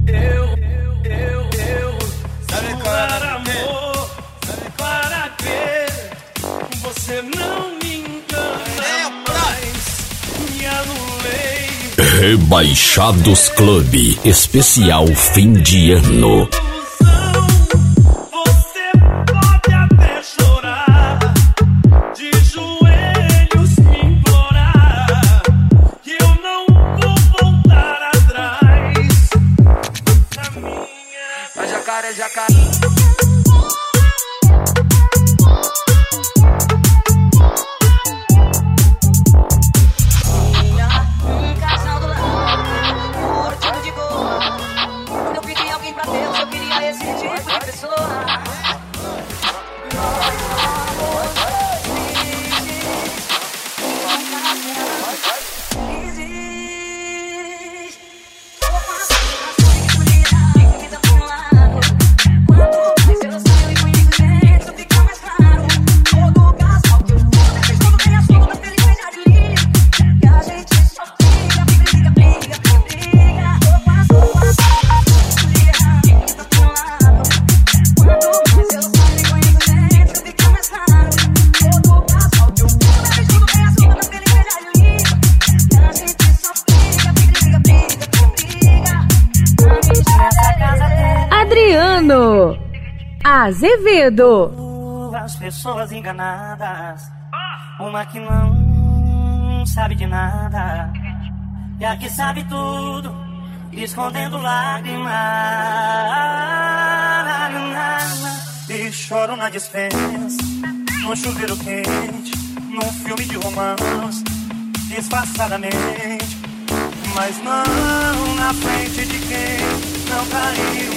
Sabe qual é amor? Sabe para que você não me engana mais? Me anulei. Rebaixados Clube Especial Fim de Ano. Adriano Azevedo. As pessoas enganadas, uma que não sabe de nada, e a que sabe tudo, escondendo lágrimas, e choro na dispensa, no chuveiro quente, num filme de romance, disfarçadamente, mas não na frente de quem não caiu